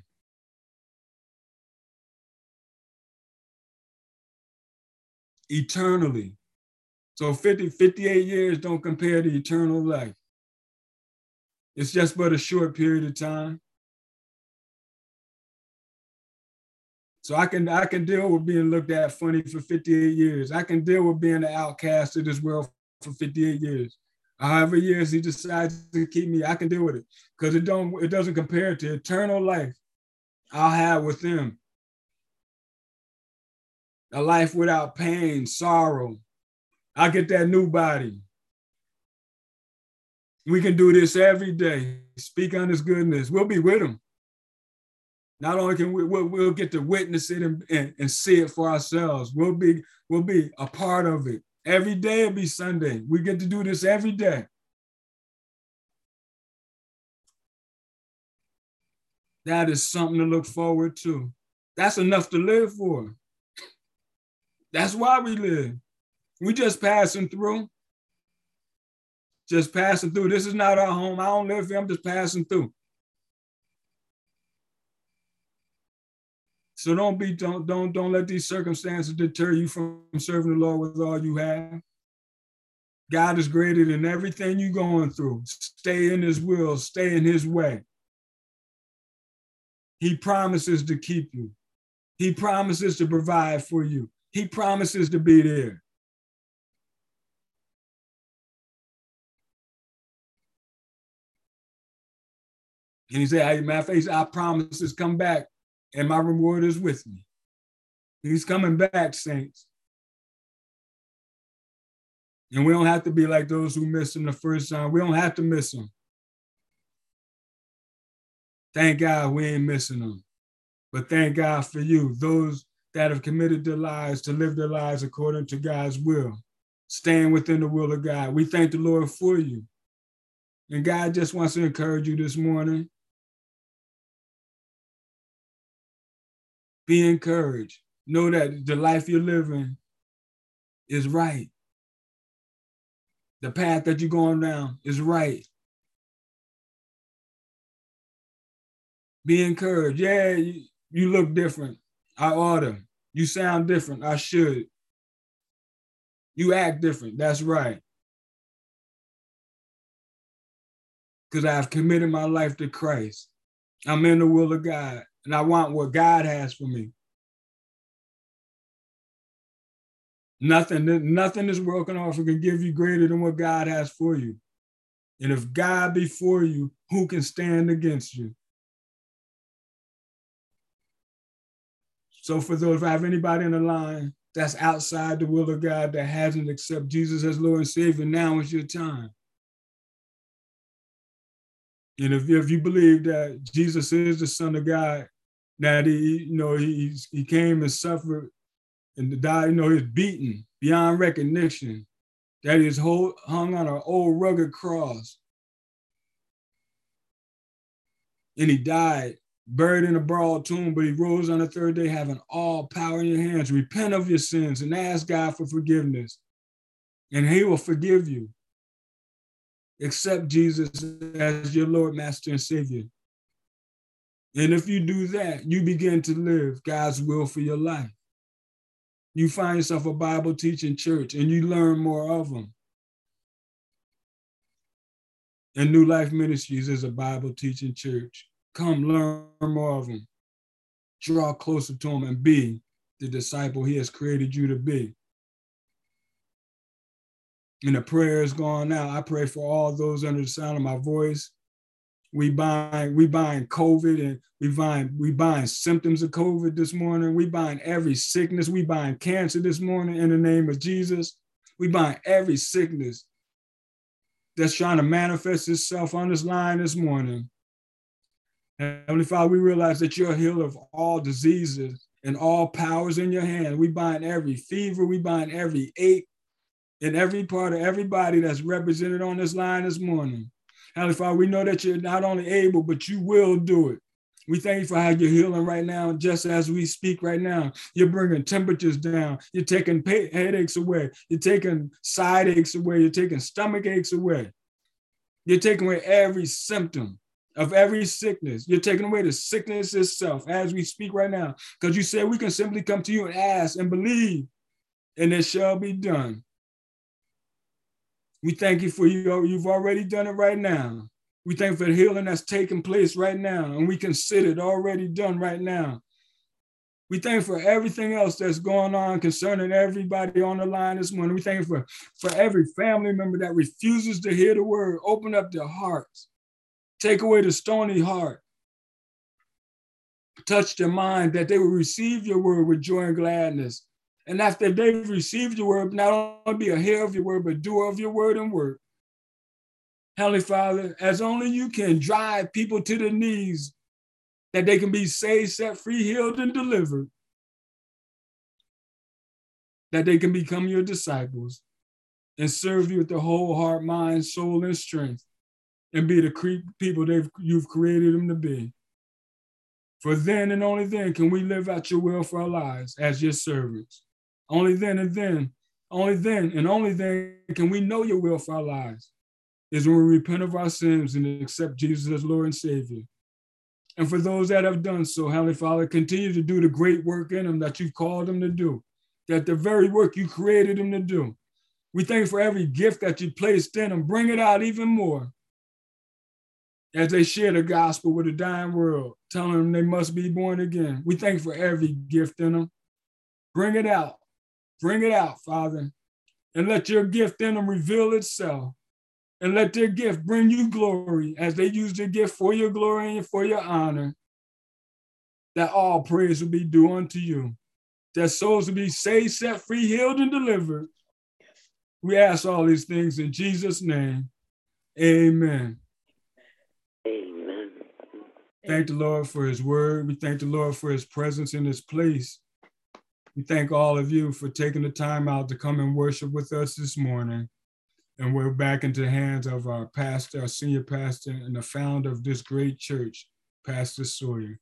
Eternally. So fifty, fifty-eight years don't compare to eternal life. It's just but a short period of time. So I can, I can deal with being looked at funny for fifty-eight years. I can deal with being the outcast of this world for fifty-eight years. However years he decides to keep me, I can deal with it. Because it don't it doesn't compare to eternal life I'll have with him. A life without pain, sorrow. I'll get that new body. We can do this every day. Speak on his goodness. We'll be with him. Not only can we, we'll, we'll get to witness it and, and, and see it for ourselves. We'll be, we'll be a part of it. Every day will be Sunday. We get to do this every day. That is something to look forward to. That's enough to live for. That's why we live. We just passing through. Just passing through. This is not our home. I don't live here. I'm just passing through. So don't be, don't, don't, don't let these circumstances deter you from serving the Lord with all you have. God is greater than everything you're going through. Stay in his will, stay in his way. He promises to keep you. He promises to provide for you. He promises to be there. And he said, hey, my face, I promises come back and my reward is with me. He's coming back, saints. And we don't have to be like those who missed him the first time. We don't have to miss him. Thank God we ain't missing them. But thank God for you, those that have committed their lives to live their lives according to God's will, staying within the will of God. We thank the Lord for you. And God just wants to encourage you this morning. Be encouraged. Know that the life you're living is right. The path that you're going down is right. Be encouraged. Yeah, you, you look different. I oughta. You sound different. I should. You act different. That's right. Because I've committed my life to Christ. I'm in the will of God, and I want what God has for me. Nothing, nothing this world can offer can give you greater than what God has for you. And if God be for you, who can stand against you? So for those, if I have anybody in the line that's outside the will of God that hasn't accepted Jesus as Lord and Savior, now is your time. And if, if you believe that Jesus is the Son of God, that he, you know, he, he came and suffered and died, you know, he's beaten beyond recognition, that he's whole, hung on an old rugged cross. And he died, buried in a broad tomb, but he rose on the third day having all power in your hands. Repent of your sins and ask God for forgiveness, and he will forgive you. Accept Jesus as your Lord, Master, and Savior. And if you do that, you begin to live God's will for your life. You find yourself a Bible teaching church and you learn more of them. And New Life Ministries is a Bible teaching church. Come learn more of them. Draw closer to him and be the disciple he has created you to be. And the prayer is going out. I pray for all those under the sound of my voice. We bind, we bind COVID and we bind, we bind symptoms of COVID this morning. We bind every sickness. We bind cancer this morning in the name of Jesus. We bind every sickness that's trying to manifest itself on this line this morning. And Heavenly Father, we realize that you're a healer of all diseases and all powers in your hand. We bind every fever. We bind every ache in every part of everybody that's represented on this line this morning. Heavenly Father, we know that you're not only able, but you will do it. We thank you for how you're healing right now, just as we speak right now. You're bringing temperatures down. You're taking headaches away. You're taking side aches away. You're taking stomach aches away. You're taking away every symptom of every sickness. You're taking away the sickness itself as we speak right now, because you said we can simply come to you and ask and believe, and it shall be done. We thank you for you. You've already done it right now. We thank you for the healing that's taking place right now, and we consider it already done right now. We thank you for everything else that's going on concerning everybody on the line this morning. We thank you for, for every family member that refuses to hear the word. Open up their hearts. Take away the stony heart. Touch their mind that they will receive your word with joy and gladness. And after they've received your word, not only be a hearer of your word, but doer of your word and work. Heavenly Father, as only you can drive people to their knees, that they can be saved, set free, healed, and delivered. That they can become your disciples and serve you with the whole heart, mind, soul, and strength, and be the people they've, you've created them to be. For then and only then can we live out your will for our lives as your servants. Only then and then, only then and only then can we know your will for our lives, is when we repent of our sins and accept Jesus as Lord and Savior. And for those that have done so, Heavenly Father, continue to do the great work in them that you've called them to do, that the very work you created them to do. We thank you for every gift that you placed in them. Bring it out even more as they share the gospel with a dying world, telling them they must be born again. We thank you for every gift in them. Bring it out. Bring it out, Father, and let your gift in them reveal itself. And let their gift bring you glory as they use their gift for your glory and for your honor. That all praise will be due unto you. That souls will be saved, set free, healed, and delivered. We ask all these things in Jesus' name. Amen. Amen. Thank the Lord for his word. We thank the Lord for his presence in this place. We thank all of you for taking the time out to come and worship with us this morning. And we're back into the hands of our pastor, our senior pastor, and the founder of this great church, Pastor Sawyer.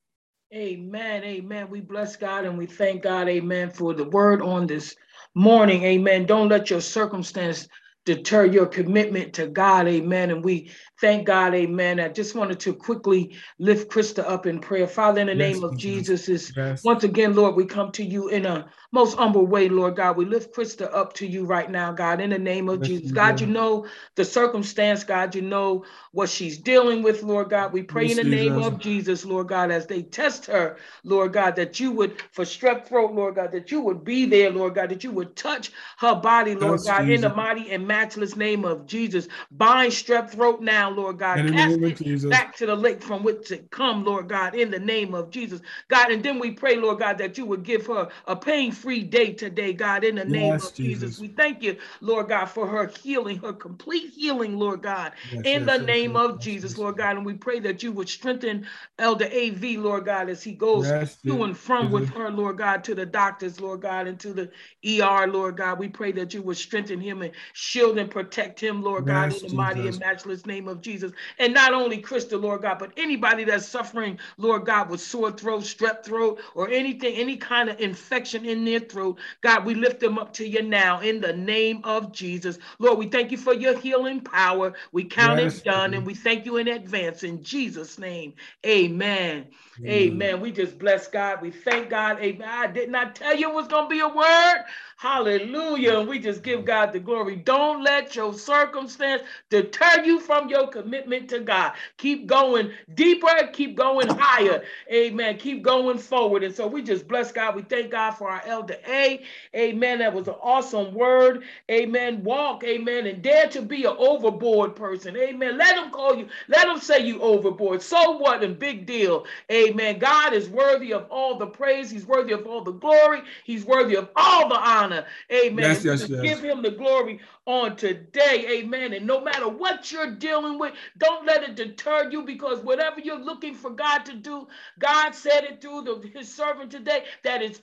Amen, amen. We bless God and we thank God, amen, for the word on this morning, amen. Don't let your circumstance deter your commitment to God, amen. And we thank God, amen. I just wanted to quickly lift Krista up in prayer. Father, in the yes, name of Jesus, is yes. Once again, Lord, we come to you in a most humble way, Lord God. We lift Krista up to you right now, God, in the name of yes, Jesus. God, you know the circumstance, God, you know what she's dealing with, Lord God. We pray yes, in the name Jesus. of Jesus, Lord God, as they test her, Lord God, that you would, for strep throat, Lord God, that you would be there, Lord God, that you would touch her body, Lord yes, God, Jesus. in the mighty and matchless name of Jesus. Bind strep throat now, Lord God. In Cast it Jesus. back to the lake from which it come, Lord God, in the name of Jesus. God, and then we pray, Lord God, that you would give her a pain-free day today, God, in the name yes, of Jesus. Jesus. We thank you, Lord God, for her healing, her complete healing, Lord God, yes, in yes, the yes, name yes, of yes, Jesus, yes, Lord God. And we pray that you would strengthen Elder A V, Lord God, as he goes yes, to and from Jesus. with her, Lord God, to the doctors, Lord God, and to the E R, Lord God. We pray that you would strengthen him and shield and protect him, Lord God, yes, in the Jesus. mighty and matchless name of Jesus. And not only Krista, Lord God, but anybody that's suffering, Lord God, with sore throat, strep throat, or anything, any kind of infection in their throat, God, we lift them up to you now in the name of Jesus. Lord, we thank you for your healing power. We count yes, it done, Jesus. And we thank you in advance in Jesus' name. Amen. Amen. Amen. We just bless God. We thank God. Amen. I did not tell you it was going to be a word. Hallelujah. And we just give God the glory. Don't let your circumstance deter you from your commitment to God. Keep going deeper. Keep going higher. Amen. Keep going forward. And so we just bless God. We thank God for our Elder A. Amen. That was an awesome word. Amen. Walk. Amen. And dare to be an overboard person. Amen. Let them call you. Let them say you overboard. So what? And big deal. Amen. God is worthy of all the praise. He's worthy of all the glory. He's worthy of all the honor. Amen. Yes, yes, yes. Give him the glory on today. Amen. And no matter what you're dealing with, don't let it deter you, because whatever you're looking for God to do, God said it through the, his servant today, that it's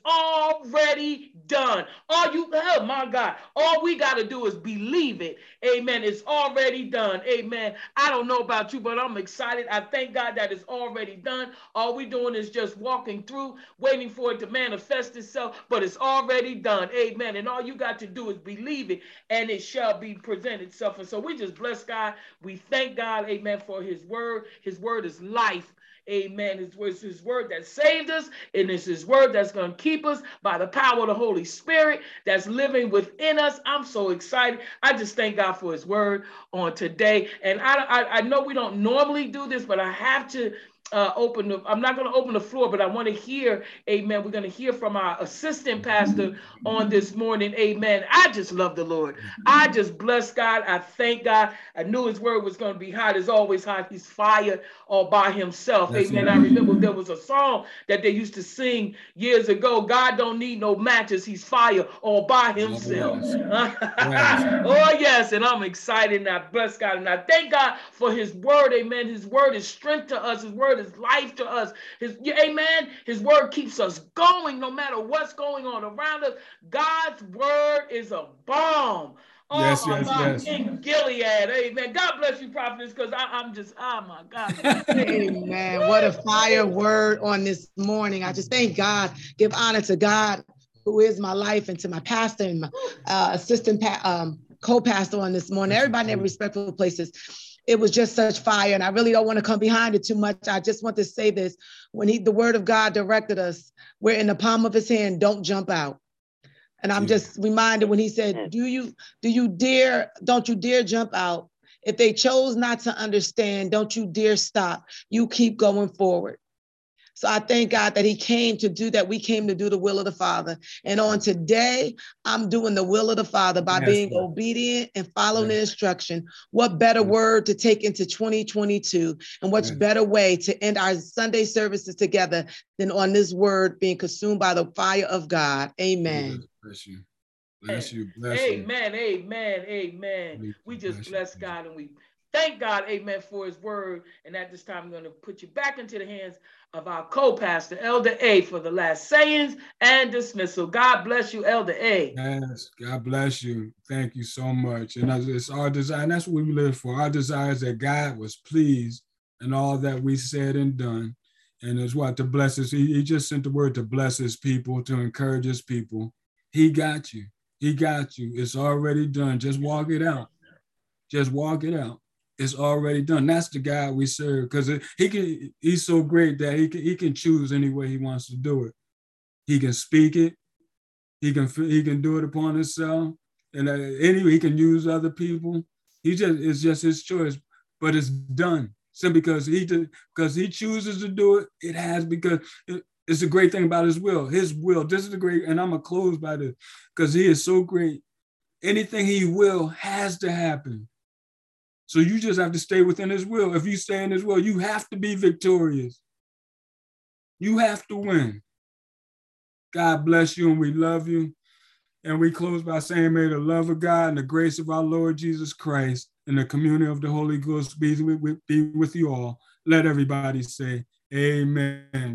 already done. All you, oh my God, all we got to do is believe it. Amen. It's already done. Amen. I don't know about you, but I'm excited. I thank God that it's already done. All we're doing is just walking through, waiting for it to manifest itself, but it's already done. Amen. And all you got to do is believe it, and it shall be presented itself. And so we just bless God. We thank God, amen, for his word. His word is life. Amen. It's, it's his word that saved us, and it's his word that's going to keep us by the power of the Holy Spirit that's living within us. I'm so excited. I just thank God for his word on today. And I, I, I know we don't normally do this, but I have to uh, open the, I'm not going to open the floor, but I want to hear, amen. We're going to hear from our assistant pastor on this morning, amen. I just love the Lord. I just bless God. I thank God. I knew his word was going to be hot. It's always hot. He's fire all by himself, That's amen. it. I remember there was a song that they used to sing years ago. God don't need no matches. He's fire all by himself. Oh, yes. Yes. Oh, yes. And I'm excited and I bless God. And I thank God for his word, amen. His word is strength to us. His word is life to us. His, amen. His word keeps us going no matter what's going on around us. God's word is a balm. Oh, Yes, my yes, God, yes. in Gilead, amen. God bless you, prophetess, because I'm just, oh, my God. Amen. What a fire word on this morning. I just thank God, give honor to God, who is my life, and to my pastor and my uh, assistant pa- um, co-pastor on this morning, everybody in their respectful places. It was just such fire, and I really don't want to come behind it too much. I just want to say this. When he, the word of God directed us, we're in the palm of his hand, don't jump out. And I'm just reminded when he said, do you, do you dare, don't you dare jump out. If they chose not to understand, don't you dare stop. You keep going forward. So I thank God that he came to do that. We came to do the will of the Father. And on today, I'm doing the will of the Father by yes, being Lord. obedient and following yes. the instruction. What better yes. word to take into twenty twenty-two? And what's yes. better way to end our Sunday services together than on this word being consumed by the fire of God? Amen. Bless you. Bless you. Bless amen, you. Amen. Amen. We just bless God and we thank God, amen, for his word. And at this time, I'm going to put you back into the hands of our co-pastor, Elder A, for the last sayings and dismissal. God bless you, Elder A. Yes, God bless you. Thank you so much. And it's our desire, and that's what we live for. Our desire is that God was pleased in all that we said and done. And it's what to bless us. He, he just sent the word to bless his people, to encourage his people. He got you. He got you. It's already done. Just walk it out. Just walk it out. It's already done. That's the God we serve, because he can. He's so great that he can. He can choose any way he wants to do it. He can speak it. He can. He can do it upon himself, and uh, anyway, he can use other people. He just. It's just his choice, but it's done. Simply because he did, because he chooses to do it. It has, because it, it's a great thing about his will. His will. This is the great, and I'm gonna close by this, because he is so great. Anything he will has to happen. So you just have to stay within his will. If you stay in his will, you have to be victorious. You have to win. God bless you, and we love you. And we close by saying, may the love of God and the grace of our Lord Jesus Christ and the communion of the Holy Ghost be with, be with you all. Let everybody say, amen.